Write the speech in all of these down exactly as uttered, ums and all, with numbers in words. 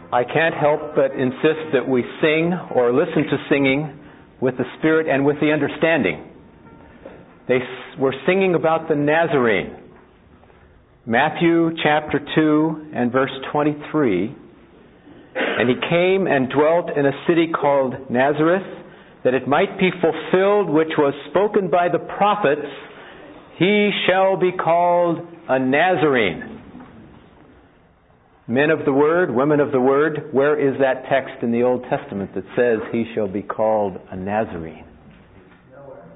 I can't help but insist that we sing or listen to singing with the spirit and with the understanding. They were singing about the Nazarene. Matthew chapter two and verse twenty-three. And he came and dwelt in a city called Nazareth, that it might be fulfilled which was spoken by the prophets, he shall be called a Nazarene. Men of the Word, women of the Word, where is that text in the Old Testament that says he shall be called a Nazarene? Nowhere.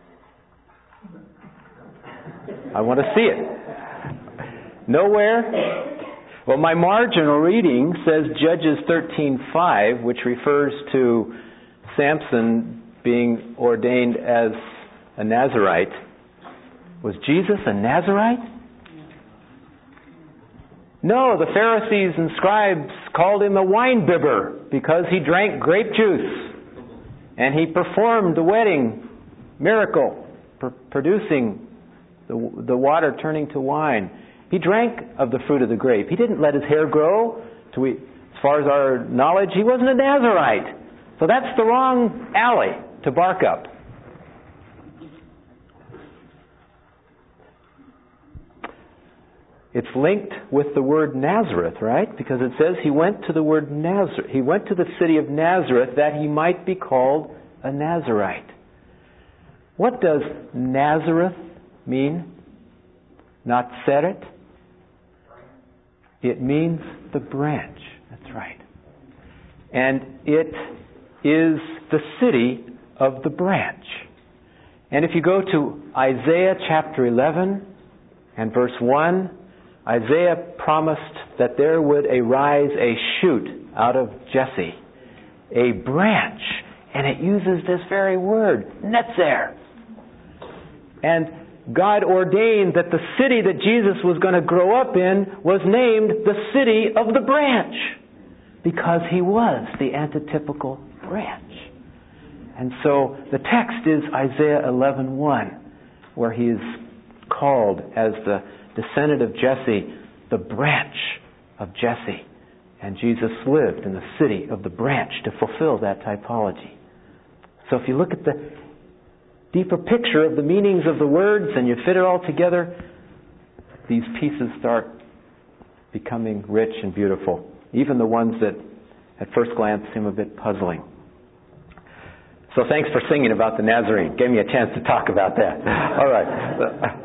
I want to see it. Nowhere? Well, my marginal reading says Judges thirteen five, which refers to Samson being ordained as a Nazarite. Was Jesus a Nazarite? No, the Pharisees and scribes called him a wine bibber because he drank grape juice. And he performed the wedding miracle, pr- producing the, the water turning to wine. He drank of the fruit of the grape. He didn't let his hair grow. To we, as far as our knowledge, he wasn't a Nazarite. So that's the wrong alley to bark up. It's linked with the word Nazareth, right? Because it says he went to the word Nazareth. He went to the city of Nazareth that he might be called a Nazarite. What does Nazareth mean? Not Seret? It means the branch. That's right. And it is the city of the branch. And if you go to Isaiah chapter eleven and verse one, Isaiah promised that there would arise a shoot out of Jesse, a branch, and it uses this very word, netzer. And God ordained that the city that Jesus was going to grow up in was named the city of the branch, because he was the antitypical branch. And so the text is Isaiah eleven one, where he is called as the descendant of Jesse, the branch of Jesse. And Jesus lived in the city of the branch to fulfill that typology. So if you look at the deeper picture of the meanings of the words and you fit it all together, these pieces start becoming rich and beautiful. Even the ones that at first glance seem a bit puzzling. So thanks for singing about the Nazarene. Gave me a chance to talk about that. All right.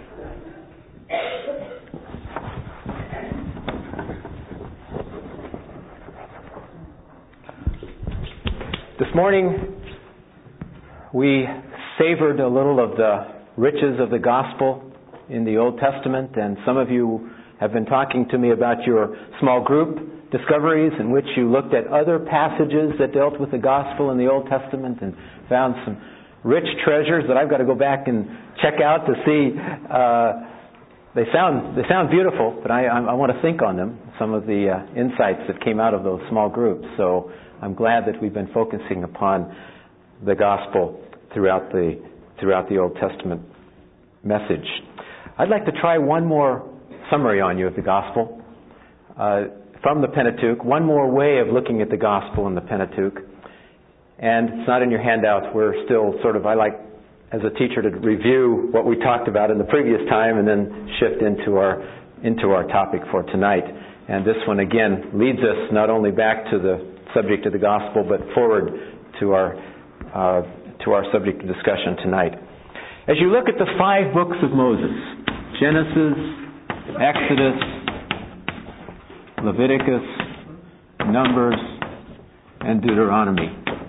This morning, we savored a little of the riches of the gospel in the Old Testament, and some of you have been talking to me about your small group discoveries in which you looked at other passages that dealt with the gospel in the Old Testament and found some rich treasures that I've got to go back and check out to see. Uh, they sound they sound beautiful, but I, I, I want to think on them, some of the uh, insights that came out of those small groups. So I'm glad that we've been focusing upon the gospel throughout the throughout the Old Testament message. I'd like to try one more summary on you of the gospel uh, from the Pentateuch, one more way of looking at the gospel in the Pentateuch. And it's not in your handouts. We're still sort of, I like as a teacher to review what we talked about in the previous time and then shift into our into our topic for tonight. And this one again leads us not only back to the subject of the gospel, but forward to our uh, to our subject of discussion tonight. As you look at the five books of Moses, Genesis, Exodus, Leviticus, Numbers, and Deuteronomy.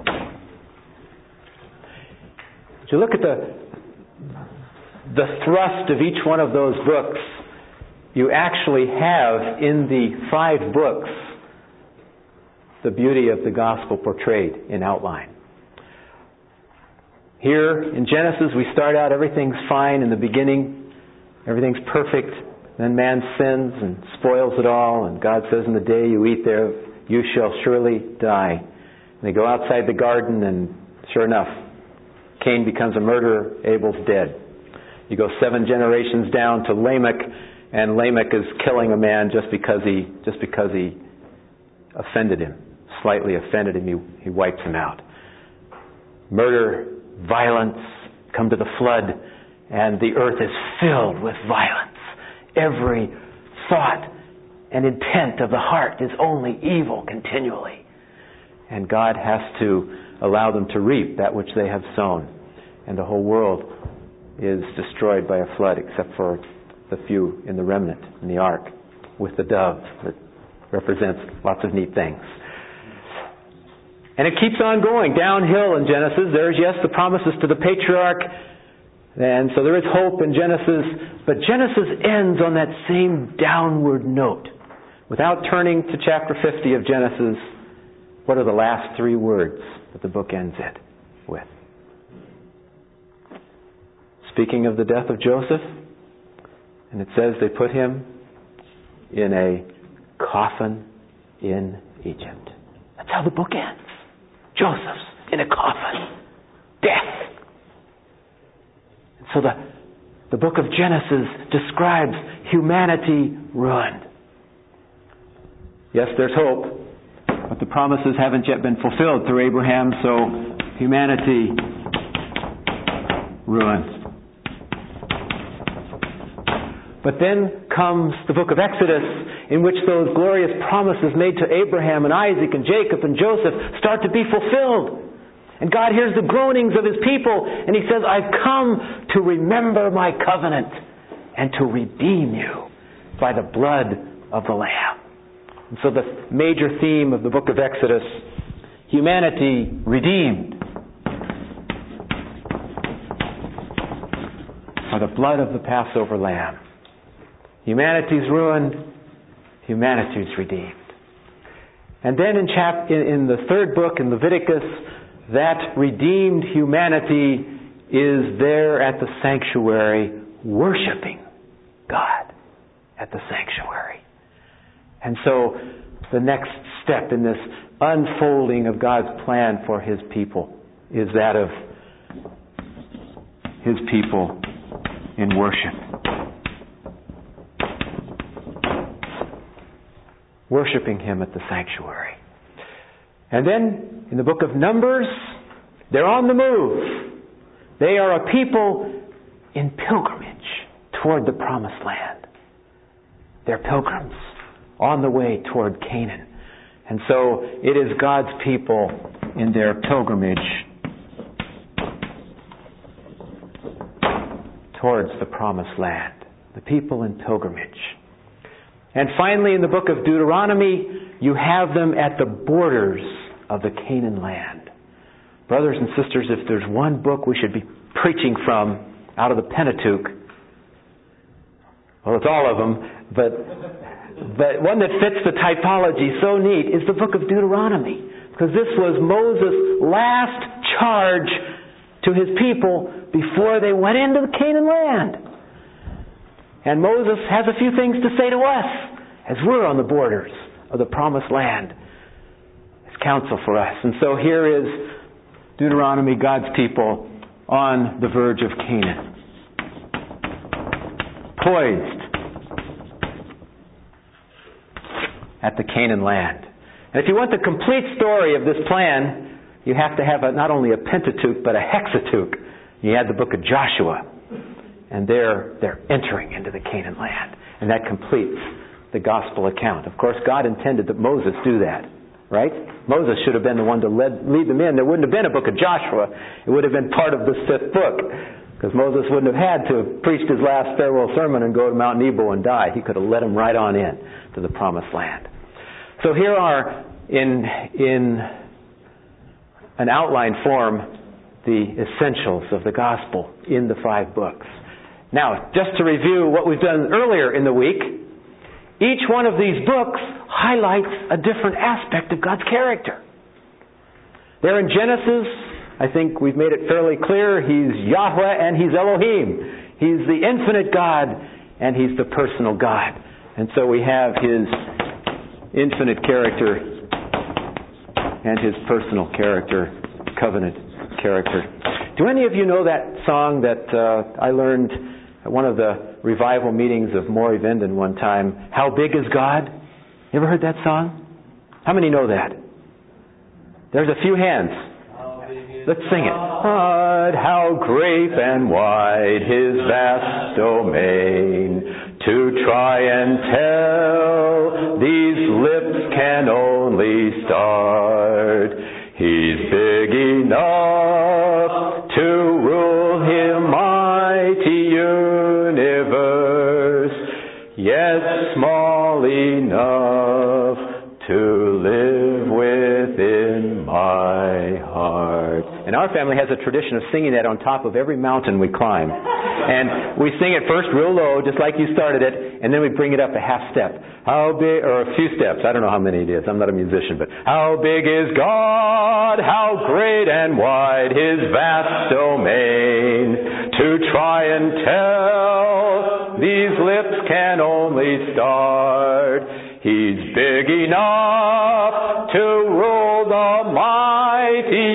As you look at the the thrust of each one of those books, you actually have in the five books the beauty of the gospel portrayed in outline. Here in Genesis, we start out, everything's fine in the beginning. Everything's perfect. Then man sins and spoils it all. And God says, in the day you eat thereof, you shall surely die. And they go outside the garden, and sure enough, Cain becomes a murderer, Abel's dead. You go seven generations down to Lamech, and Lamech is killing a man just because he just because he offended him, slightly offended him, he, he wipes him out. Murder, violence, come to the flood, and the earth is filled with violence. Every thought and intent of the heart is only evil continually. And God has to allow them to reap that which they have sown. And the whole world is destroyed by a flood, except for the few in the remnant in the ark with the dove that represents lots of neat things. And it keeps on going downhill in Genesis. There's, yes, the promises to the patriarch, and so there is hope in Genesis, but Genesis ends on that same downward note. Without turning to chapter fifty of Genesis, what are the last three words that the book ends it with? Speaking of the death of Joseph, and it says they put him in a coffin in Egypt. That's how the book ends. Joseph's in a coffin. Death. And so the, the book of Genesis describes humanity ruined. Yes, there's hope, but the promises haven't yet been fulfilled through Abraham, so humanity ruined. But then comes the book of Exodus, in which those glorious promises made to Abraham and Isaac and Jacob and Joseph start to be fulfilled. And God hears the groanings of His people, and He says, I've come to remember my covenant and to redeem you by the blood of the Lamb. And so the major theme of the book of Exodus, humanity redeemed by the blood of the Passover Lamb. Humanity's ruined, humanity's redeemed. And then in, chap- in, in the third book, in Leviticus, that redeemed humanity is there at the sanctuary, worshiping God at the sanctuary. And so the next step in this unfolding of God's plan for His people is that of His people in worship. Worshipping Him at the sanctuary. And then in the book of Numbers, they're on the move. They are a people in pilgrimage toward the promised land. They're pilgrims on the way toward Canaan. And so it is God's people in their pilgrimage towards the promised land. The people in pilgrimage. And finally, in the book of Deuteronomy, you have them at the borders of the Canaan land. Brothers and sisters, if there's one book we should be preaching from out of the Pentateuch, well, it's all of them, but, but one that fits the typology so neat is the book of Deuteronomy. Because this was Moses' last charge to his people before they went into the Canaan land. And Moses has a few things to say to us as we're on the borders of the promised land. His counsel for us. And so here is Deuteronomy, God's people on the verge of Canaan. Poised at the Canaan land. And if you want the complete story of this plan, you have to have a, not only a Pentateuch, but a Hexateuch. You add the book of Joshua. And they're, they're entering into the Canaan land. And that completes the gospel account. Of course, God intended that Moses do that. Right? Moses should have been the one to lead, lead them in. There wouldn't have been a book of Joshua. It would have been part of the fifth book. Because Moses wouldn't have had to have preached his last farewell sermon and go to Mount Nebo and die. He could have led them right on in to the promised land. So here are, in, in an outline form, the essentials of the gospel in the five books. Now, just to review what we've done earlier in the week, each one of these books highlights a different aspect of God's character. There in Genesis, I think we've made it fairly clear, He's Yahweh and He's Elohim. He's the infinite God and He's the personal God. And so we have His infinite character and His personal character, covenant character. Do any of you know that song that uh, I learned at one of the revival meetings of Maury Venden one time? How Big is God? You ever heard that song? How many know that? There's a few hands. Let's sing it. But how great and wide His vast domain, to try and tell these lips can only start. He's big enough to rule Him mighty universe, yet small enough to live within my heart. And our family has a tradition of singing that on top of every mountain we climb. And we sing it first real low, just like you started it, and then we bring it up a half step. How big, or a few steps, I don't know how many it is, I'm not a musician, but how big is God, how great and wide His vast domain, to try and tell these lips can only start. He's big enough to rule the mighty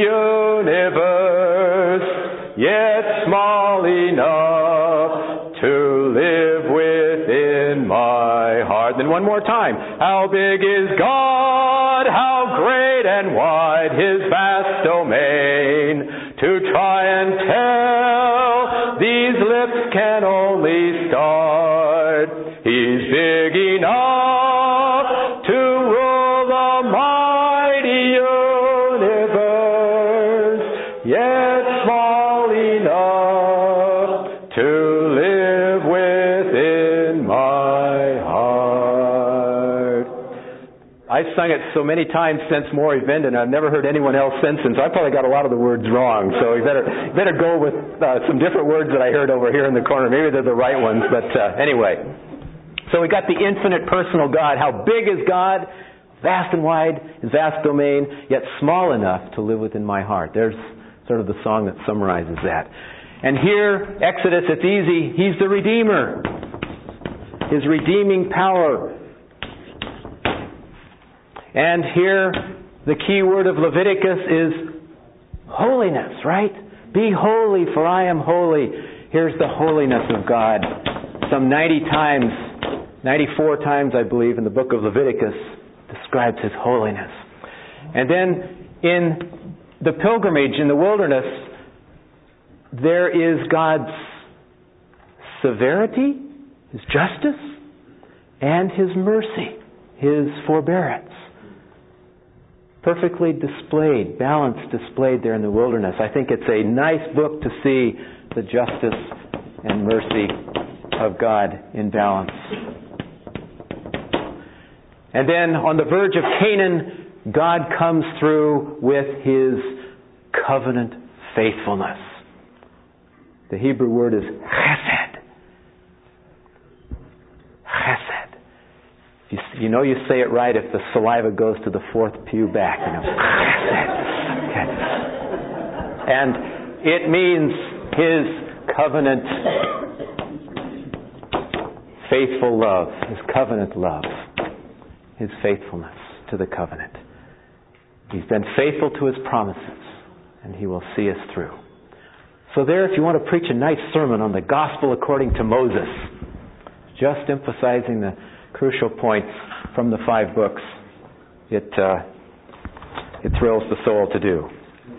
universe, yet small enough to live within my heart. Then one more time. How big is God? How great and wide His vast domain, to try and tell these lips can only start. He's big enough to rule the mighty universe, yet small enough to live within my heart. I've sung it so many times since Maury Venden, I've never heard anyone else sing since. I probably got a lot of the words wrong, so you better better go with uh, some different words that I heard over here in the corner. Maybe they're the right ones, but uh, anyway. So we got the infinite personal God. How big is God? Vast and wide, His vast domain, yet small enough to live within my heart. There's sort of the song that summarizes that. And here, Exodus, it's easy. He's the Redeemer. His redeeming power. And here, the key word of Leviticus is holiness, right? Be holy, for I am holy. Here's the holiness of God. Some ninety times, ninety-four times, I believe, in the book of Leviticus describes His holiness. And then in the pilgrimage in the wilderness, there is God's severity, His justice, and His mercy, His forbearance. Perfectly displayed, balanced displayed there in the wilderness. I think it's a nice book to see the justice and mercy of God in balance. And then on the verge of Canaan, God comes through with His covenant faithfulness. The Hebrew word is chesed. Chesed. You, you know you say it right if the saliva goes to the fourth pew back. You know, chesed. And it means His covenant faithful love, His covenant love. His faithfulness to the covenant. He's been faithful to His promises, and He will see us through. So there, if you want to preach a nice sermon on the gospel according to Moses, just emphasizing the crucial points from the five books, it uh, it thrills the soul to do.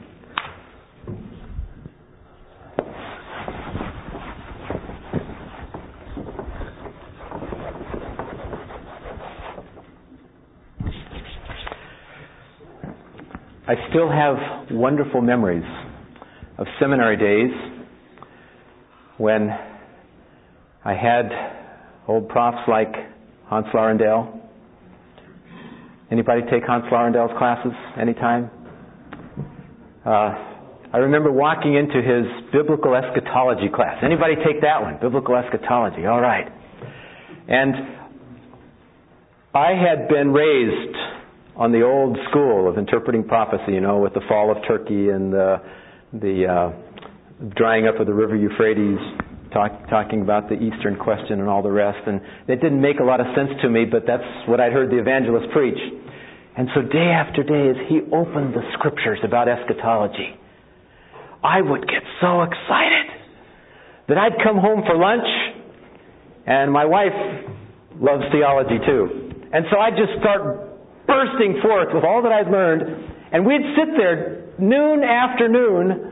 I still have wonderful memories of seminary days when I had old profs like Hans Laurendale. Anybody take Hans Laurendale's classes anytime? Uh, I remember walking into his biblical eschatology class. Anybody take that one? Biblical eschatology. All right. And I had been raised on the old school of interpreting prophecy, you know, with the fall of Turkey and the, the uh, drying up of the river Euphrates, talk, talking about the Eastern question and all the rest. And it didn't make a lot of sense to me, but that's what I'd heard the evangelist preach. And so day after day, as he opened the scriptures about eschatology, I would get so excited that I'd come home for lunch, and my wife loves theology too. And so I'd just start bursting forth with all that I'd learned. And we'd sit there noon after noon,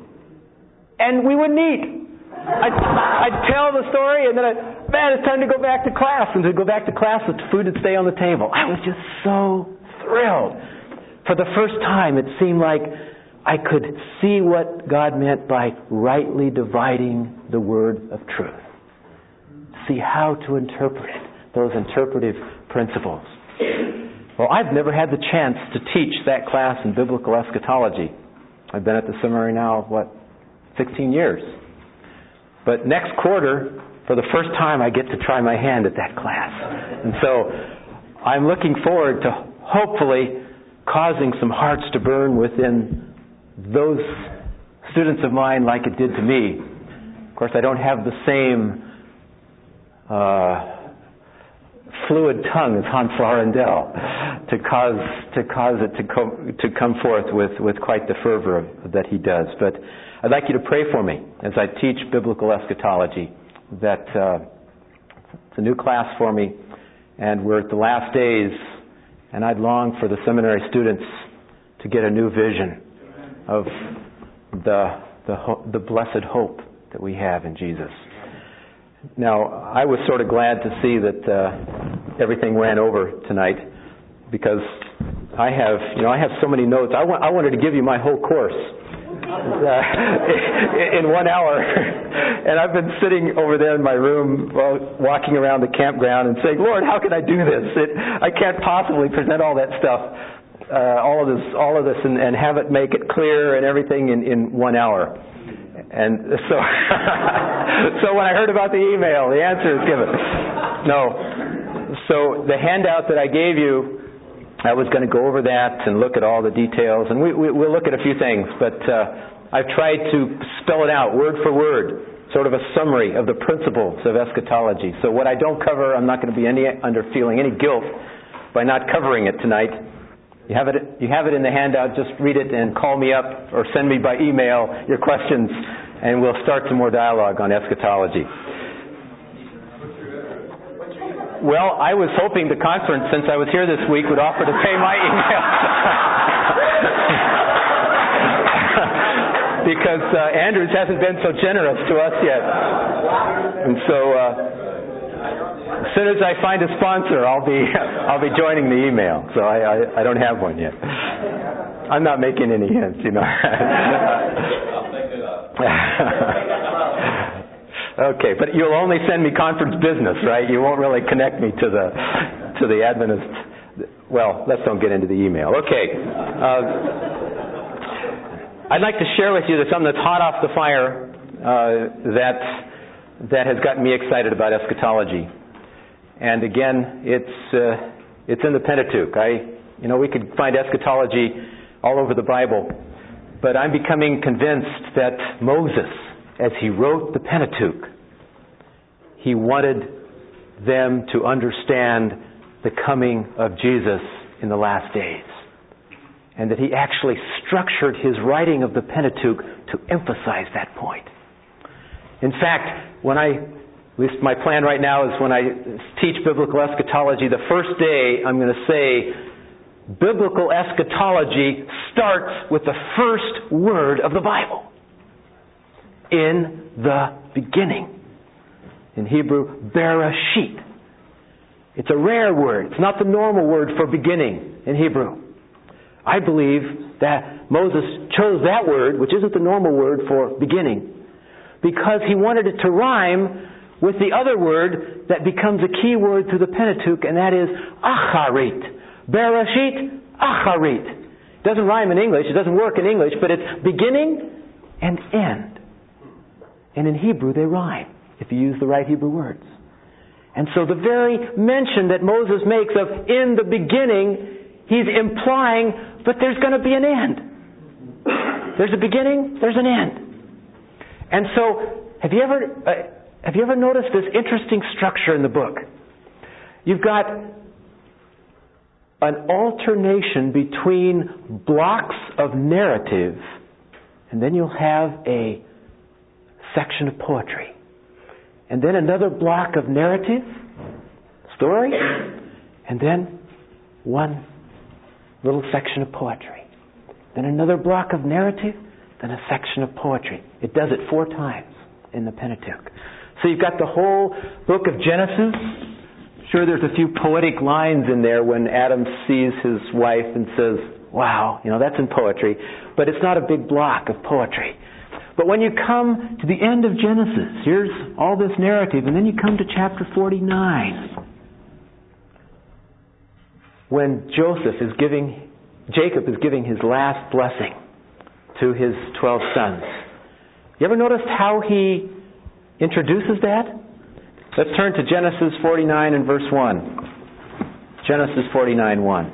and we wouldn't eat. I'd, I'd tell the story, and then I'd, man, it's time to go back to class. And to go back to class, the food would stay on the table. I was just so thrilled. For the first time, it seemed like I could see what God meant by rightly dividing the word of truth. See how to interpret it, those interpretive principles. Well, I've never had the chance to teach that class in biblical eschatology. I've been at the seminary now, what, sixteen years. But next quarter, for the first time, I get to try my hand at that class. And so I'm looking forward to hopefully causing some hearts to burn within those students of mine like it did to me. Of course, I don't have the same uh, fluid tongue as Hans Laurendel to cause to cause it to come to come forth with, with quite the fervor of, that he does. But I'd like you to pray for me as I teach biblical eschatology. That uh, it's a new class for me, and we're at the last days, and I'd long for the seminary students to get a new vision of the the, ho- the blessed hope that we have in Jesus. Now, I was sort of glad to see that uh, everything ran over tonight, because I have, you know, I have so many notes. I, wa- I wanted to give you my whole course uh, in one hour, and I've been sitting over there in my room, well, walking around the campground and saying, Lord, how can I do this? It, I can't possibly present all that stuff, uh, all of this, all of this, and, and have it make it clear and everything in, in one hour. And so, so when I heard about the email, the answer is given. No. So the handout that I gave you, I was going to go over that and look at all the details, and we, we, we'll look at a few things, but uh, I've tried to spell it out word for word, sort of a summary of the principles of eschatology. So what I don't cover, I'm not going to be any under feeling any guilt by not covering it tonight. You have it, you have it in the handout. Just read it and call me up or send me by email your questions, and we'll start some more dialogue on eschatology. Well, I was hoping the conference, since I was here this week, would offer to pay my email. Because uh, Andrews hasn't been so generous to us yet. And so uh, as soon as I find a sponsor, I'll be I'll be joining the email. So I, I, I don't have one yet. I'm not making any hints, you know. I'll pick it up. Okay, but you'll only send me conference business, right? You won't really connect me to the to the Adventist. Well, let's don't get into the email. Okay. Uh, I'd like to share with you something that's hot off the fire uh, that that has gotten me excited about eschatology. And again, it's uh, it's in the Pentateuch. I, you know, we could find eschatology all over the Bible, but I'm becoming convinced that Moses, as he wrote the Pentateuch, he wanted them to understand the coming of Jesus in the last days. And that he actually structured his writing of the Pentateuch to emphasize that point. In fact, when I, at least my plan right now is when I teach biblical eschatology, the first day I'm going to say, biblical eschatology starts with the first word of the Bible. In the beginning. In Hebrew, Bereshit. It's a rare word. It's not the normal word for beginning in Hebrew. I believe that Moses chose that word, which isn't the normal word for beginning, because he wanted it to rhyme with the other word that becomes a key word through the Pentateuch, and that is Acharit. Bereshit, Acharit. It doesn't rhyme in English, it doesn't work in English, but it's beginning and end. And in Hebrew they rhyme, if you use the right Hebrew words. And so the very mention that Moses makes of in the beginning, he's implying, but there's going to be an end. There's a beginning, there's an end. And so, have you ever uh, have you ever noticed this interesting structure in the book? You've got an alternation between blocks of narrative, and then you'll have a section of poetry. And then another block of narrative, story, and then one little section of poetry. Then another block of narrative, then a section of poetry. It does it four times in the Pentateuch. So you've got the whole book of Genesis. Sure, there's a few poetic lines in there when Adam sees his wife and says, wow, you know, that's in poetry. But it's not a big block of poetry. But when you come to the end of Genesis, here's all this narrative, and then you come to chapter forty-nine. When Joseph is giving, Jacob is giving his last blessing to his twelve sons. You ever noticed how he introduces that? Let's turn to Genesis forty-nine and verse one. Genesis forty-nine, one.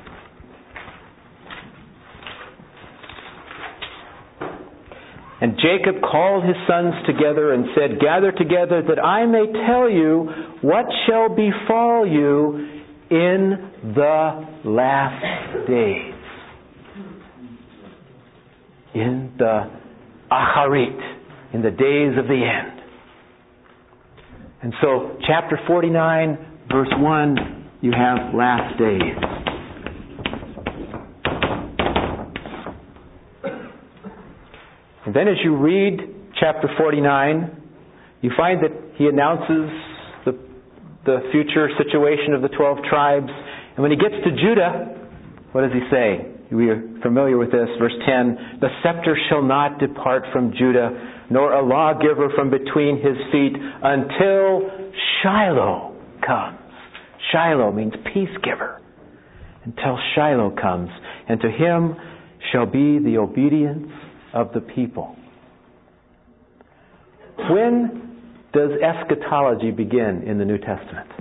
And Jacob called his sons together and said, gather together that I may tell you what shall befall you in the last days. In the Acharit, in the days of the end. And so, chapter forty-nine, verse one, you have last days. And then as you read chapter forty-nine, you find that he announces the, the future situation of the twelve tribes. And when he gets to Judah, what does he say? We are familiar with this. Verse ten, the scepter shall not depart from Judah, nor a lawgiver from between his feet, until Shiloh comes. Shiloh means peace giver. Until Shiloh comes. And to him shall be the obedience of the people. When does eschatology begin in the New Testament?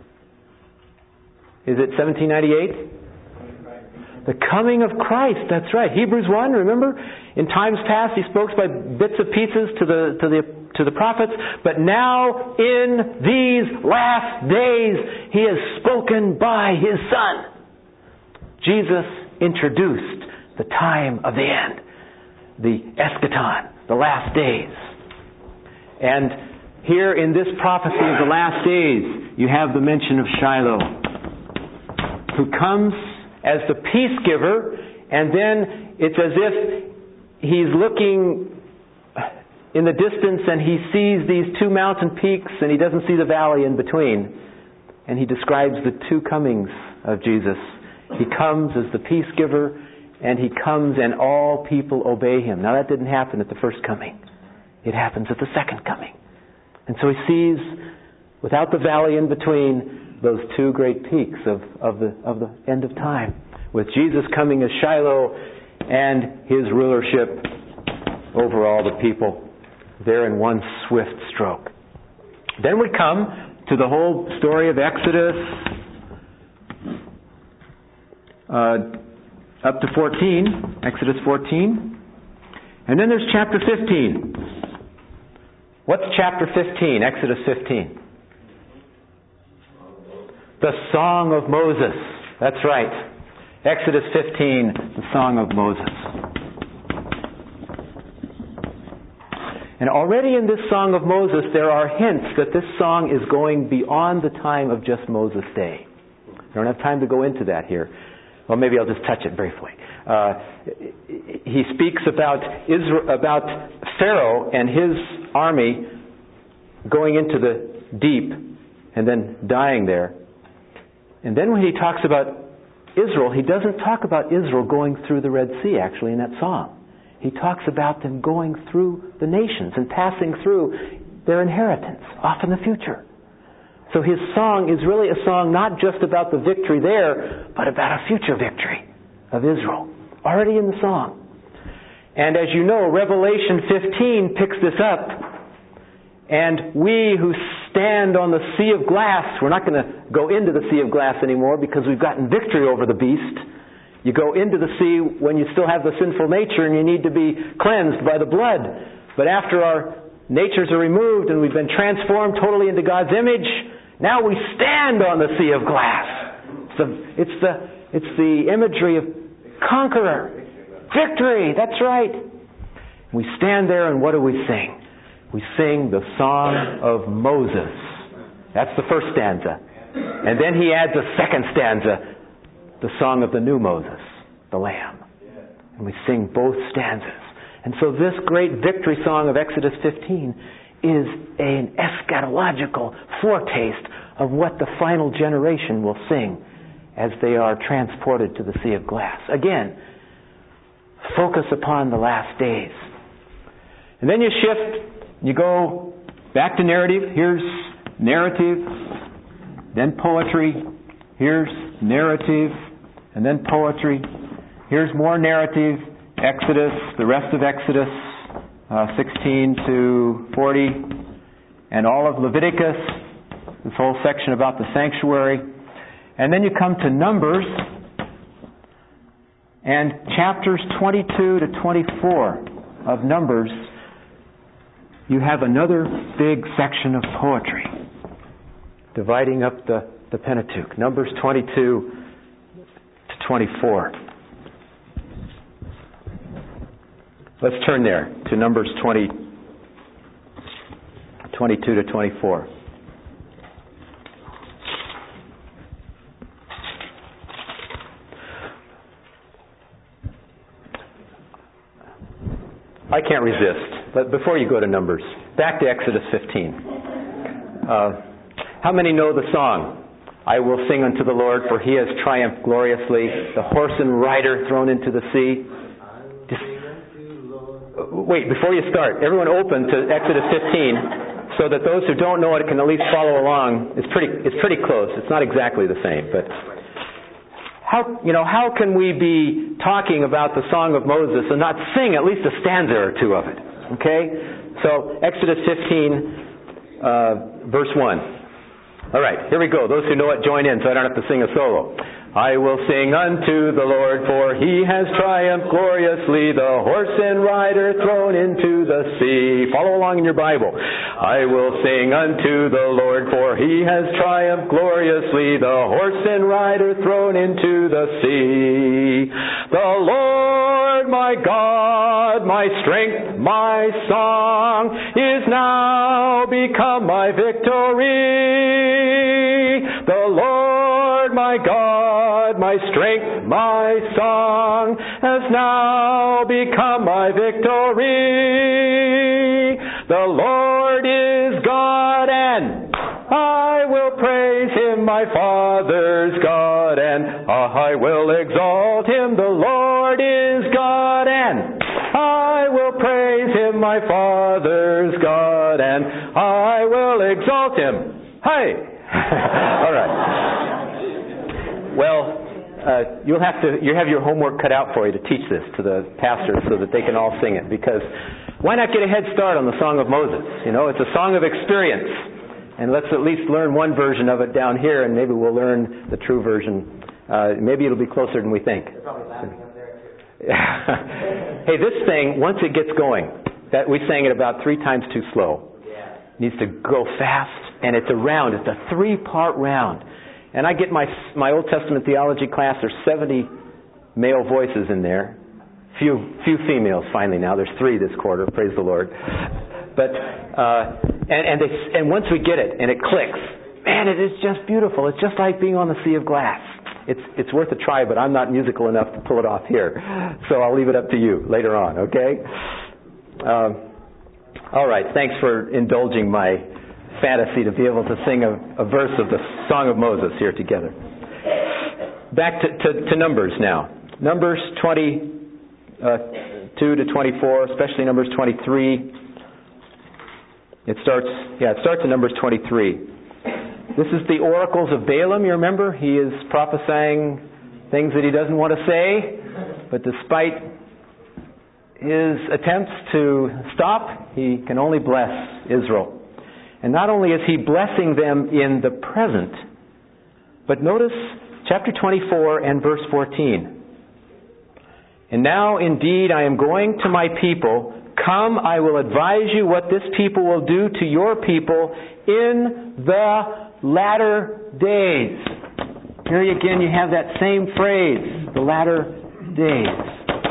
Is it seventeen ninety-eight? The coming of Christ, that's right. Hebrews one, remember? In times past he spoke by bits of pieces to the to the to the prophets, but now in these last days he has spoken by his Son. Jesus introduced the time of the end. The eschaton, the last days. And here in this prophecy of the last days, you have the mention of Shiloh, who comes as the peace giver, and then it's as if he's looking in the distance and he sees these two mountain peaks and he doesn't see the valley in between. And he describes the two comings of Jesus. He comes as the peace giver, and he comes and all people obey him. Now that didn't happen at the first coming. It happens at the second coming. And so he sees, without the valley in between, those two great peaks of, of, the, of the end of time. With Jesus coming as Shiloh and his rulership over all the people there in one swift stroke. Then we come to the whole story of Exodus, uh, up to fourteen, Exodus fourteen. And then there's chapter fifteen. What's chapter fifteen, Exodus fifteen? The Song of Moses. That's right. Exodus fifteen, the Song of Moses. And already in this Song of Moses, there are hints that this song is going beyond the time of just Moses' day. I don't have time to go into that here. Well, maybe I'll just touch it briefly. Uh, he speaks about Israel, about Pharaoh and his army going into the deep and then dying there. And then when he talks about Israel, he doesn't talk about Israel going through the Red Sea, actually, in that song. He talks about them going through the nations and passing through their inheritance off in the future. So his song is really a song not just about the victory there, but about a future victory of Israel, already in the song. And as you know, Revelation fifteen picks this up. And we who stand on the sea of glass, we're not going to go into the sea of glass anymore because we've gotten victory over the beast. You go into the sea when you still have the sinful nature and you need to be cleansed by the blood. But after our natures are removed and we've been transformed totally into God's image, now we stand on the sea of glass. It's the, it's the, it's the imagery of conqueror. Victory, that's right. We stand there and what do we sing? We sing the Song of Moses. That's the first stanza. And then he adds a second stanza. the song of the new Moses, the Lamb. And we sing both stanzas. And so this great victory song of Exodus fifteen is an eschatological foretaste of what the final generation will sing as they are transported to the Sea of Glass. Again, focus upon the last days. And then you shift, you go back to narrative. Here's narrative, then poetry. Here's narrative, and then poetry. Here's more narrative, Exodus, the rest of Exodus, uh, sixteen to forty, and all of Leviticus, this whole section about the sanctuary. And then you come to Numbers, and chapters twenty-two to twenty-four of Numbers, you have another big section of poetry, dividing up the, the Pentateuch. Numbers twenty-two to twenty-four. Let's turn there to Numbers twenty, twenty-two to twenty-four. I can't resist. But before you go to Numbers, back to Exodus fifteen. Uh, how many know the song? I will sing unto the Lord, for he has triumphed gloriously. The horse and rider thrown into the sea. Just, wait, before you start, everyone open to Exodus fifteen, so that those who don't know it can at least follow along. It's pretty, it's pretty close. It's not exactly the same, but how, you know, how can we be talking about the Song of Moses and not sing at least a stanza or two of it? Okay, so Exodus fifteen, uh, verse one. All right, here we go. Those who know it, join in so I don't have to sing a solo. I will sing unto the Lord, for he has triumphed gloriously, the horse and rider thrown into the sea. Follow along in your Bible. I will sing unto the Lord, for he has triumphed gloriously, the horse and rider thrown into the sea. The Lord my God, my strength, my song, is now become my victory. The Lord my God, my strength, my song, has now become my victory. The Lord is God, and I will praise him, my Father's God, and I will exalt him. The Lord is God, and I will praise him, my Father's God, and I will exalt him. Hi! All right. Well, uh, you'll have to you have your homework cut out for you to teach this to the pastors so that they can all sing it. Because why not get a head start on the Song of Moses? You know, it's a song of experience, and let's at least learn one version of it down here, and maybe we'll learn the true version. Uh, maybe it'll be closer than we think. They're probably laughing up there too. Hey, this thing, once it gets going, that we sang it about three times too slow. Yeah. It needs to go fast. And it's a round. It's a three-part round. And I get my my Old Testament theology class. There's seventy male voices in there. Few few females finally now. There's three this quarter. Praise the Lord. But uh, and and, they, and once we get it and it clicks, man, it is just beautiful. It's just like being on the Sea of Glass. It's it's worth a try, but I'm not musical enough to pull it off here. So I'll leave it up to you later on. Okay. Um, all right. Thanks for indulging my fantasy to be able to sing a, a verse of the Song of Moses here together. Back to, to, to Numbers now. Numbers twenty-two to twenty-four, especially Numbers twenty-three. It starts, yeah, it starts in Numbers twenty-three. This is the oracles of Balaam, you remember? He is prophesying things that he doesn't want to say, but despite his attempts to stop, he can only bless Israel. And not only is he blessing them in the present, but notice chapter twenty-four and verse fourteen. And now indeed I am going to my people. Come, I will advise you what this people will do to your people in the latter days. Here again you have that same phrase, the latter days.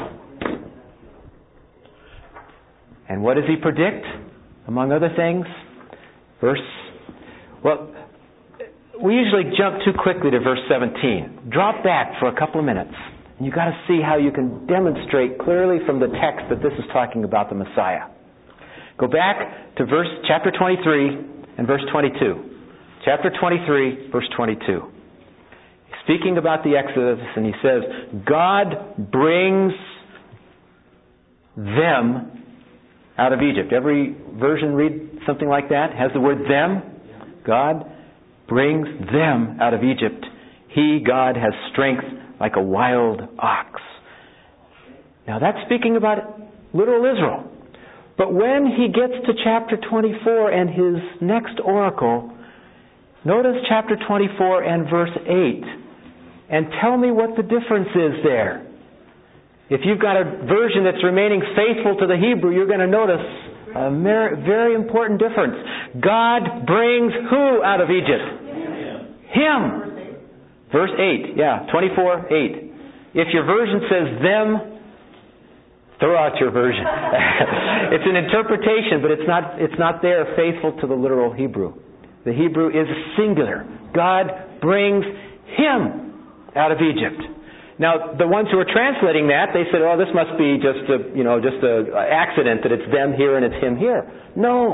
And what does he predict, among other things? Verse, well, we usually jump too quickly to verse seventeen. Drop back for a couple of minutes. And you've got to see how you can demonstrate clearly from the text that this is talking about the Messiah. Go back to verse chapter twenty-three and verse twenty-two. Chapter twenty-three, verse twenty-two. He's speaking about the Exodus, and he says, God brings them out of Egypt. Every version read something like that, has the word them. God brings them out of Egypt. He, God, has strength like a wild ox. Now that's speaking about literal Israel. But when he gets to chapter twenty-four and his next oracle, notice chapter twenty-four and verse eight, and tell me what the difference is there. If you've got a version that's remaining faithful to the Hebrew, you're going to notice a very important difference. God brings who out of Egypt? Him. Verse eight, yeah, twenty-four, eight. If your version says them, throw out your version. It's an interpretation, but it's not, it's not there faithful to the literal Hebrew. The Hebrew is singular. God brings him out of Egypt. Now, the ones who are translating that, they said, oh, this must be just a, you know, just a accident that it's them here and it's him here. No.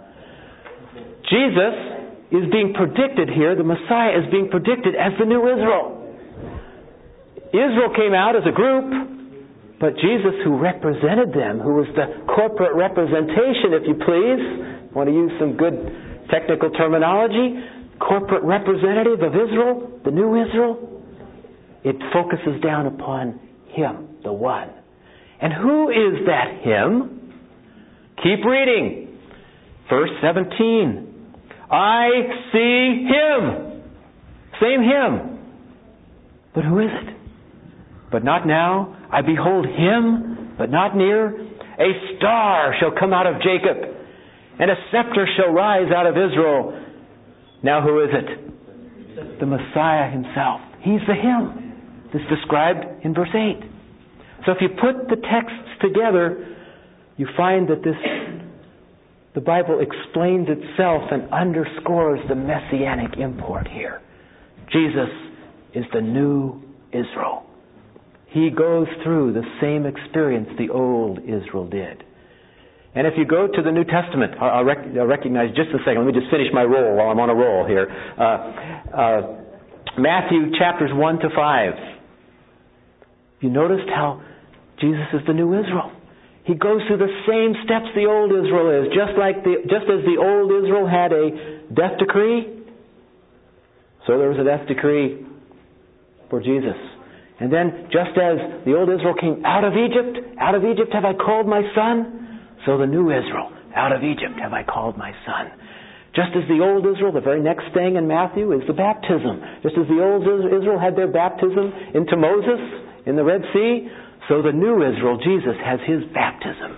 Jesus is being predicted here, the Messiah is being predicted as the new Israel. Israel came out as a group, but Jesus, who represented them, who was the corporate representation, if you please, want to use some good technical terminology, corporate representative of Israel, the new Israel, it focuses down upon him, the one. And who is that him? Keep reading. Verse seventeen. I see him. Same him. But who is it? But not now. I behold him, but not near. A star shall come out of Jacob, and a scepter shall rise out of Israel. Now who is it? The Messiah himself. He's the him that's described in verse eight. So if you put the texts together, you find that this, the Bible explains itself and underscores the messianic import here. Jesus is the new Israel. He goes through the same experience the old Israel did. And if you go to the New Testament, I'll, rec- I'll recognize just a second. Let me just finish my roll while I'm on a roll here. Uh, uh, Matthew chapters one to five. You noticed how Jesus is the new Israel. He goes through the same steps the old Israel is. Just like the, just as the old Israel had a death decree, so there was a death decree for Jesus. And then, just as the old Israel came out of Egypt, out of Egypt have I called my son, so the new Israel, out of Egypt have I called my son. Just as the old Israel, the very next thing in Matthew is the baptism. Just as the old Israel had their baptism into Moses in the Red Sea, so the new Israel, Jesus, has his baptism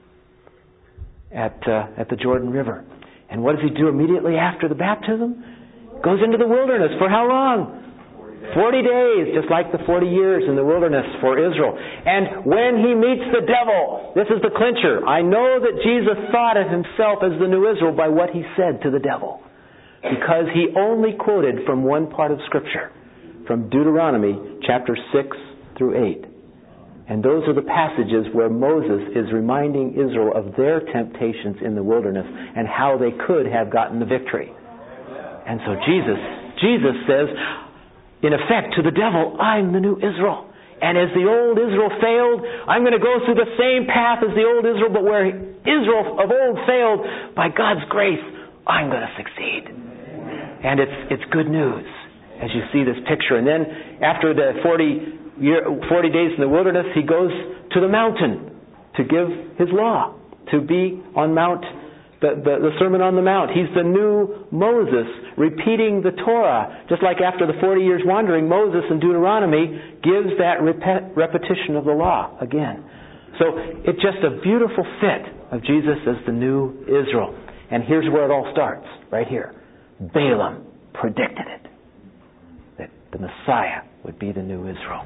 at uh, at the Jordan River. And what does he do immediately after the baptism? Goes into the wilderness. For how long? Forty days, just like the forty years in the wilderness for Israel. And when he meets the devil, this is the clincher. I know that Jesus thought of himself as the new Israel by what he said to the devil. Because he only quoted from one part of Scripture. From Deuteronomy chapter six through eight. And those are the passages where Moses is reminding Israel of their temptations in the wilderness and how they could have gotten the victory. And so Jesus, Jesus says, in effect, to the devil, I'm the new Israel. And as the old Israel failed, I'm going to go through the same path as the old Israel, but where Israel of old failed, by God's grace, I'm going to succeed. And it's it's good news as you see this picture. And then after the forty, year, forty days in the wilderness, he goes to the mountain to give his law, to be on Mount The, the, the Sermon on the Mount. He's the new Moses, repeating the Torah. Just like after the forty years wandering, Moses in Deuteronomy gives that rep- repetition of the law again. So it's just a beautiful fit of Jesus as the new Israel. And here's where it all starts, right here. Balaam predicted it, that the Messiah would be the new Israel.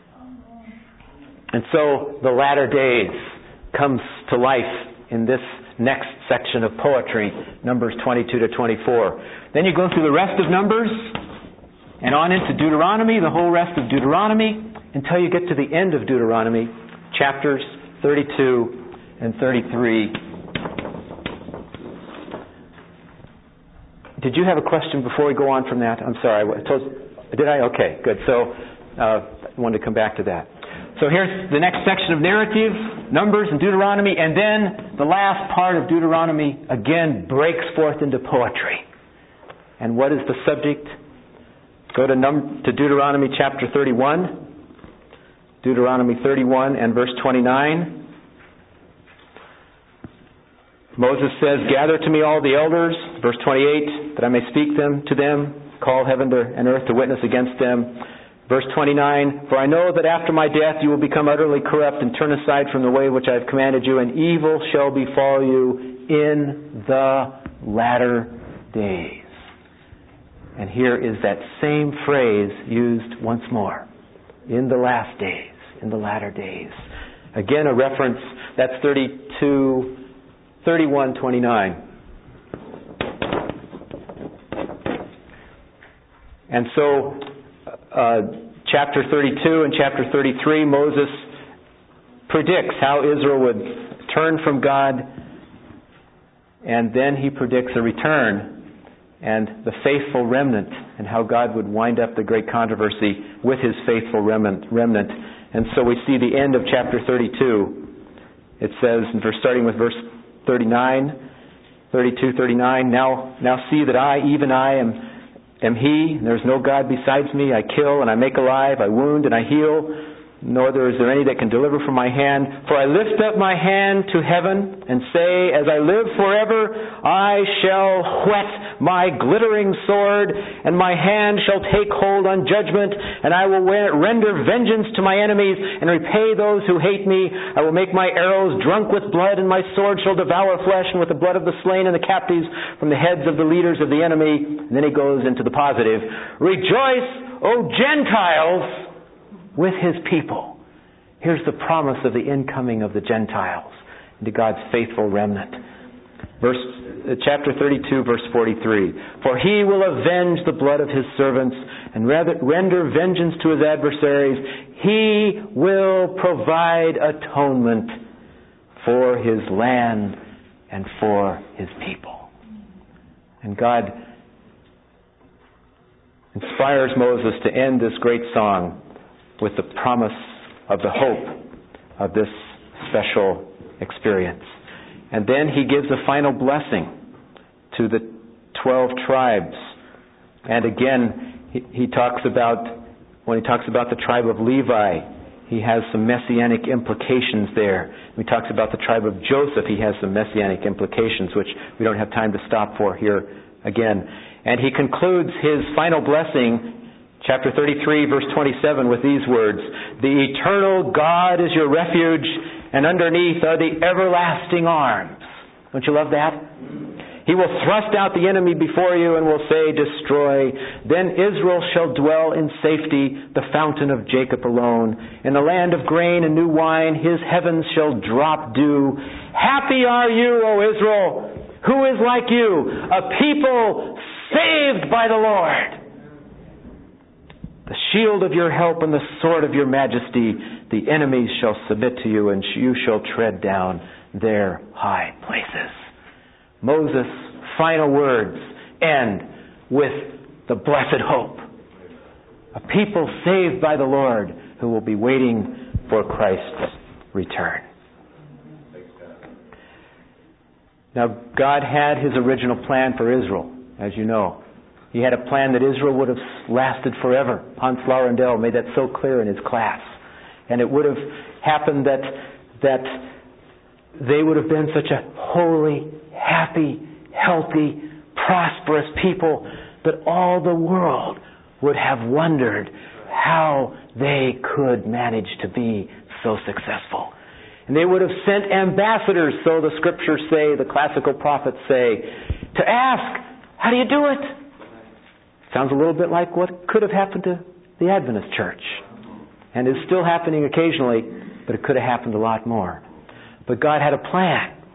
And so the latter days comes to life in this next section of poetry, Numbers twenty-two to twenty-four. Then you go through the rest of Numbers and on into Deuteronomy, the whole rest of Deuteronomy, until you get to the end of Deuteronomy, chapters thirty-two and thirty-three. Did you have a question before we go on from that? I'm sorry. I told, did I? Okay, good. So uh, I wanted to come back to that. So here's the next section of narrative, Numbers and Deuteronomy, and then the last part of Deuteronomy again breaks forth into poetry. And what is the subject? Go to, num- to Deuteronomy chapter thirty-one. Deuteronomy thirty-one and verse twenty-nine. Moses says, "Gather to me all the elders," verse twenty-eight, "that I may speak them to them, call heaven to, and earth to witness against them." Verse twenty-nine, "For I know that after my death you will become utterly corrupt and turn aside from the way which I have commanded you, and evil shall befall you in the latter days." And here is that same phrase used once more. In the last days, in the latter days. Again, a reference, that's thirty-two, thirty-one, twenty-nine. And so, uh, chapter thirty-two and chapter thirty-three, Moses predicts how Israel would turn from God, and then he predicts a return and the faithful remnant, and how God would wind up the great controversy with His faithful remnant. remnant. And so we see the end of chapter thirty-two. It says, starting with verse thirty-nine, thirty-two, thirty-nine, Now, now see that I, even I, am, am He, and there is no God besides me. I kill and I make alive, I wound and I heal, nor there is there any that can deliver from my hand. For I lift up my hand to heaven and say, as I live forever, I shall whet my glittering sword, and my hand shall take hold on judgment, and I will render vengeance to my enemies and repay those who hate me. I will make my arrows drunk with blood, and my sword shall devour flesh, and with the blood of the slain and the captives from the heads of the leaders of the enemy. And then he goes into the positive. Rejoice, O Gentiles, with His people. Here's the promise of the incoming of the Gentiles into God's faithful remnant. Verse, uh, chapter thirty-two, verse forty-three. For He will avenge the blood of His servants and rather render vengeance to His adversaries. He will provide atonement for His land and for His people. And God inspires Moses to end this great song with the promise of the hope of this special experience. And then he gives a final blessing to the twelve tribes. And again, he, he talks about, when he talks about the tribe of Levi, he has some messianic implications there. When he talks about the tribe of Joseph, he has some messianic implications, which we don't have time to stop for here again. And he concludes his final blessing, chapter thirty-three, verse twenty-seven, with these words, "The eternal God is your refuge, and underneath are the everlasting arms." Don't you love that? He will thrust out the enemy before you and will say, "Destroy." Then Israel shall dwell in safety, the fountain of Jacob alone. In the land of grain and new wine, His heavens shall drop dew. Happy are you, O Israel! Who is like you? A people saved by the Lord. The shield of your help and the sword of your majesty, the enemies shall submit to you, and you shall tread down their high places. Moses' final words end with the blessed hope. A people saved by the Lord who will be waiting for Christ's return. Now, God had His original plan for Israel, as you know. He had a plan that Israel would have lasted forever. Hans Laurendale made that so clear in his class. And it would have happened that that they would have been such a holy, happy, healthy, prosperous people that all the world would have wondered how they could manage to be so successful. And they would have sent ambassadors, so the scriptures say, the classical prophets say, to ask, how do you do it? Sounds a little bit like what could have happened to the Adventist church. And is still happening occasionally, but it could have happened a lot more. But God had a plan.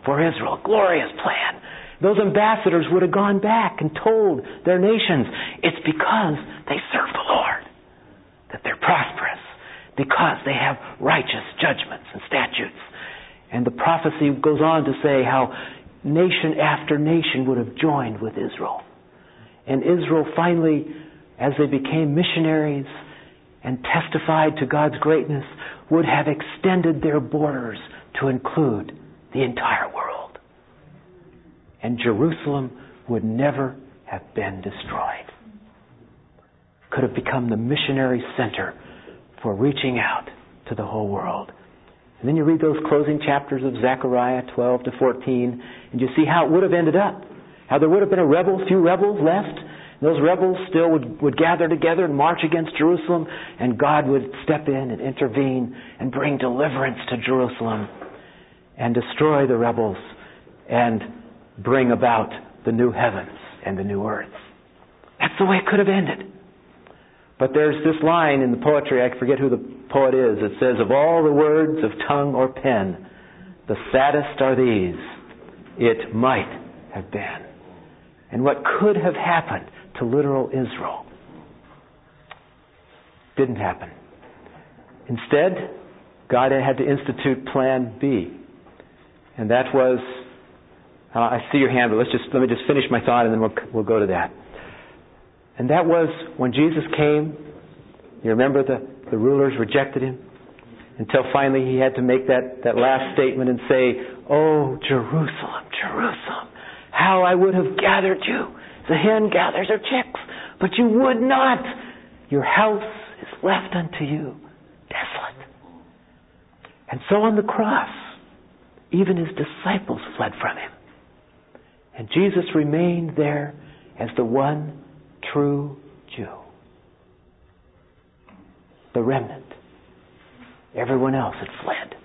for Israel. Glorious plan. Those ambassadors would have gone back and told their nations, it's because they serve the Lord that they're prosperous, because they have righteous judgments and statutes. And the prophecy goes on to say how nation after nation would have joined with Israel. And Israel finally, as they became missionaries and testified to God's greatness, would have extended their borders to include the entire world. And Jerusalem would never have been destroyed. Could have become the missionary center for reaching out to the whole world. And then you read those closing chapters of Zechariah twelve to fourteen, and you see how it would have ended up. How there would have been a rebel, few rebels left. And those rebels still would, would gather together and march against Jerusalem, and God would step in and intervene and bring deliverance to Jerusalem and destroy the rebels and bring about the new heavens and the new earth. That's the way it could have ended. But there's this line in the poetry, I forget who the poet is, it says, of all the words of tongue or pen, the saddest are these, it might have been. And what could have happened to literal Israel didn't happen. Instead, God had to institute Plan B. And that was, uh, I see your hand, but let's just let me just finish my thought and then we'll, we'll go to that. And that was when Jesus came, you remember the, the rulers rejected Him until finally He had to make that, that last statement and say, oh, Jerusalem, Jerusalem, how I would have gathered you. The hen gathers her chicks, but you would not. Your house is left unto you desolate. And so on the cross, even His disciples fled from Him. And Jesus remained there as the one true Jew. The remnant. Everyone else had fled.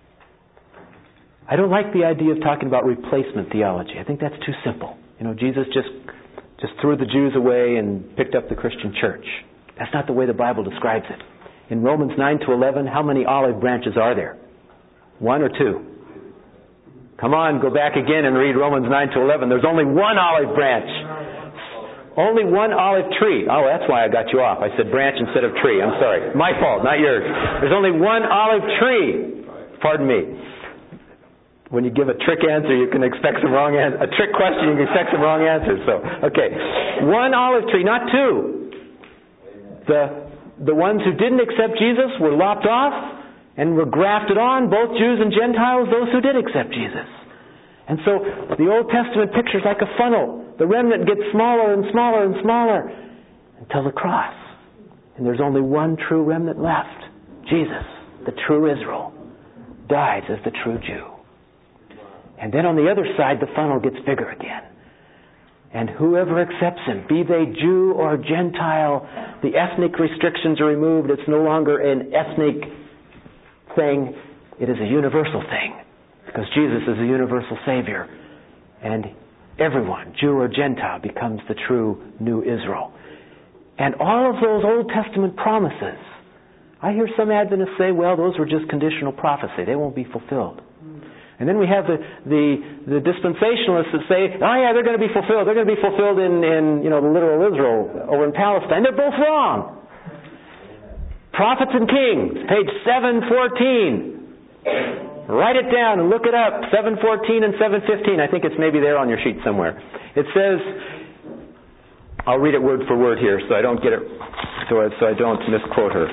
I don't like the idea of talking about replacement theology. I think that's too simple. You know, Jesus just just threw the Jews away and picked up the Christian church. That's not the way the Bible describes it. In Romans nine to eleven, how many olive branches are there? One or two? Come on, go back again and read Romans nine to eleven. There's only one olive branch. Only one olive tree. Oh, that's why I got you off. I said branch instead of tree. I'm sorry. My fault, not yours. There's only one olive tree. Pardon me. When you give a trick answer, you can expect some wrong answers. A trick question, you can expect some wrong answers. So, okay. One olive tree, not two. The, the ones who didn't accept Jesus were lopped off and were grafted on, both Jews and Gentiles, those who did accept Jesus. And so the Old Testament picture is like a funnel. The remnant gets smaller and smaller and smaller until the cross. And there's only one true remnant left. Jesus, the true Israel, dies as the true Jew. And then on the other side, the funnel gets bigger again. And whoever accepts Him, be they Jew or Gentile, the ethnic restrictions are removed. It's no longer an ethnic thing. It is a universal thing. Because Jesus is a universal Savior. And everyone, Jew or Gentile, becomes the true new Israel. And all of those Old Testament promises, I hear some Adventists say, well, those were just conditional prophecy. They won't be fulfilled. And then we have the, the, the dispensationalists that say, oh yeah, they're going to be fulfilled. They're going to be fulfilled in, in you know, the literal Israel over in Palestine. They're both wrong. Prophets and Kings, page seven fourteen. Write it down and look it up. seven fourteen and seven fifteen. I think it's maybe there on your sheet somewhere. It says, I'll read it word for word here so I don't get it, so I, so I don't misquote her.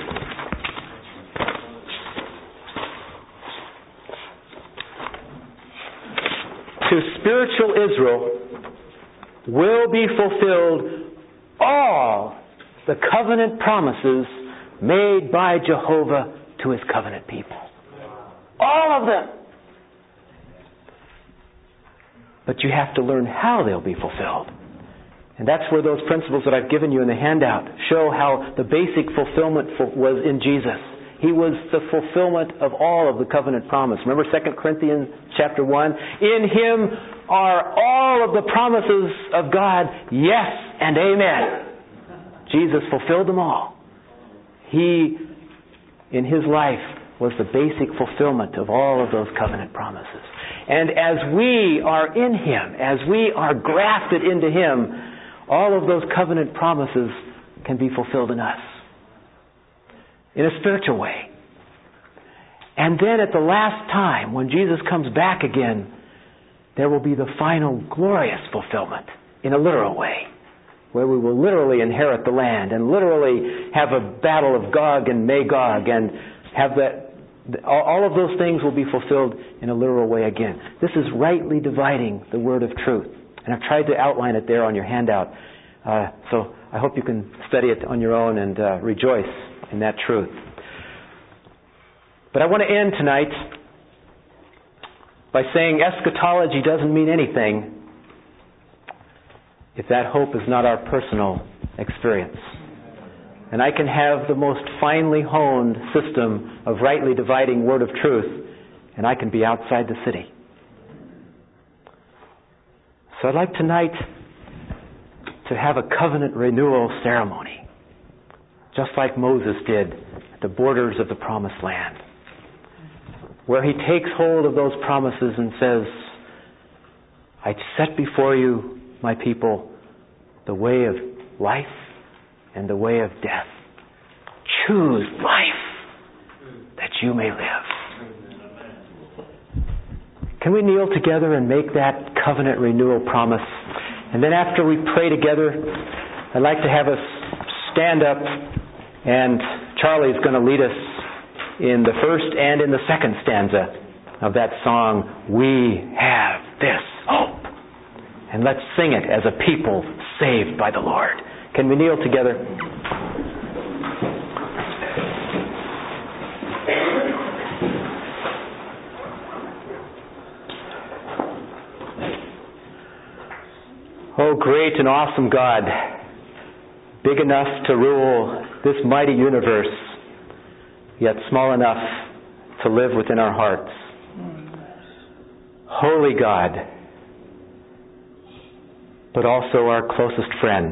To spiritual Israel will be fulfilled all the covenant promises made by Jehovah to His covenant people. All of them. But you have to learn how they'll be fulfilled. And that's where those principles that I've given you in the handout show how the basic fulfillment was in Jesus. He was the fulfillment of all of the covenant promise. Remember Second Corinthians chapter one? In Him are all of the promises of God, yes and amen. Jesus fulfilled them all. He, in His life, was the basic fulfillment of all of those covenant promises. And as we are in Him, as we are grafted into Him, all of those covenant promises can be fulfilled in us in a spiritual way. And then at the last time, when Jesus comes back again, there will be the final glorious fulfillment in a literal way, where we will literally inherit the land and literally have a battle of Gog and Magog and have that. All of those things will be fulfilled in a literal way again. This is rightly dividing the word of truth. And I've tried to outline it there on your handout. Uh, so I hope you can study it on your own and uh, rejoice in that truth. But I want to end tonight by saying eschatology doesn't mean anything if that hope is not our personal experience. And I can have the most finely honed system of rightly dividing word of truth, and I can be outside the city. So I'd like tonight to have a covenant renewal ceremony, just like Moses did at the borders of the Promised Land, where he takes hold of those promises and says, I set before you, my people, the way of life and the way of death. Choose life that you may live. Can we kneel together and make that covenant renewal promise? And then after we pray together, I'd like to have us stand up, and Charlie's going to lead us in the first and in the second stanza of that song, We Have This Hope. And let's sing it as a people saved by the Lord. Can we kneel together? Oh, great and awesome God, big enough to rule this mighty universe, yet small enough to live within our hearts. Holy God, but also our closest friend.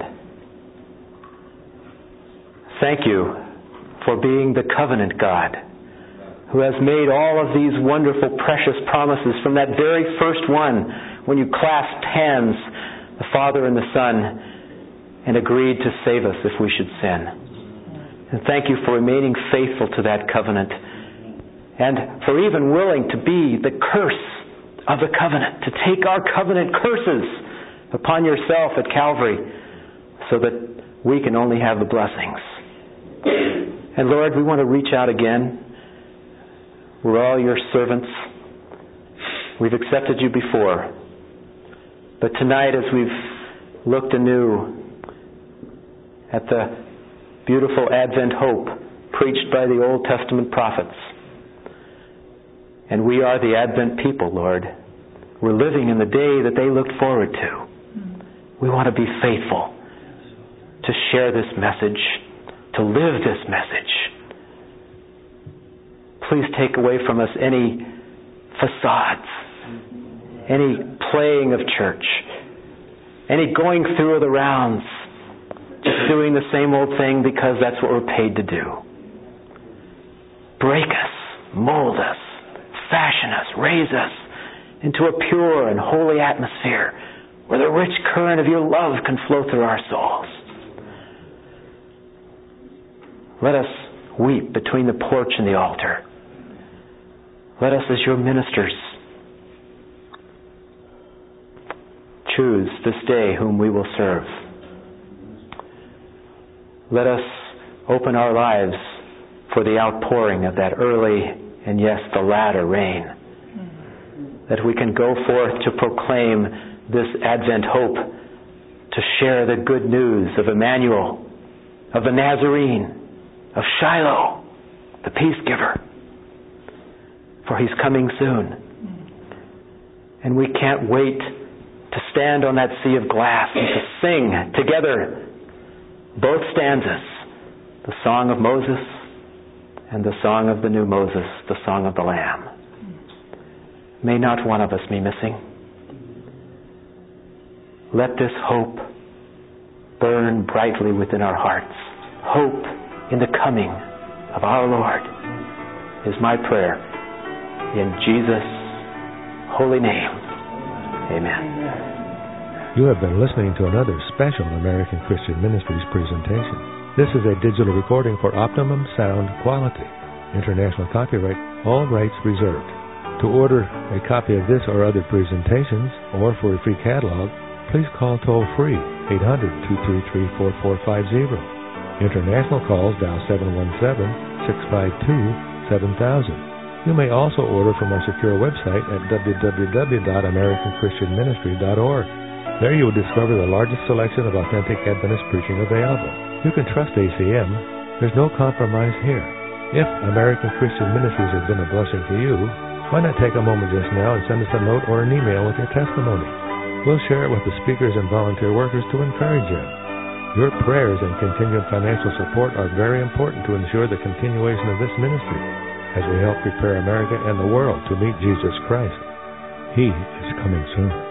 Thank you for being the covenant God who has made all of these wonderful, precious promises from that very first one when you clasped hands, the Father and the Son, and agreed to save us if we should sin. And thank you for remaining faithful to that covenant and for even willing to be the curse of the covenant, to take our covenant curses upon yourself at Calvary so that we can only have the blessings. And Lord, we want to reach out again. We're all your servants. We've accepted you before. But tonight, as we've looked anew at the beautiful Advent hope preached by the Old Testament prophets, and we are the Advent people, Lord. We're living in the day that they looked forward to. We want to be faithful to share this message, to live this message. Please take away from us any facades, any playing of church, any going through the rounds, just doing the same old thing because that's what we're paid to do. Break us, mold us, fashion us, raise us into a pure and holy atmosphere where the rich current of your love can flow through our souls. Let us weep between the porch and the altar. Let us, as your ministers, choose this day whom we will serve. Let us open our lives for the outpouring of that early and, yes, the latter rain. That we can go forth to proclaim this Advent hope, to share the good news of Emmanuel, of the Nazarene, of Shiloh, the peace giver. For he's coming soon. And we can't wait to stand on that sea of glass and to sing together both stanzas, the song of Moses and the song of the new Moses, the song of the Lamb. May not one of us be missing. Let this hope burn brightly within our hearts. Hope in the coming of our Lord. is my prayer. In Jesus' holy name, amen. You have been listening to another special American Christian Ministries presentation. This is a digital recording for optimum sound quality. International copyright, all rights reserved. To order a copy of this or other presentations, or for a free catalog, please call toll-free eight hundred, two three three, four four five zero. International calls dial seven one seven, six five two, seven thousand. You may also order from our secure website at w w w dot american christian ministry dot org. There you will discover the largest selection of authentic Adventist preaching available. You can trust A C M. There's no compromise here. If American Christian Ministries has been a blessing to you, why not take a moment just now and send us a note or an email with your testimony? We'll share it with the speakers and volunteer workers to encourage them. Your prayers and continued financial support are very important to ensure the continuation of this ministry as we help prepare America and the world to meet Jesus Christ. He is coming soon.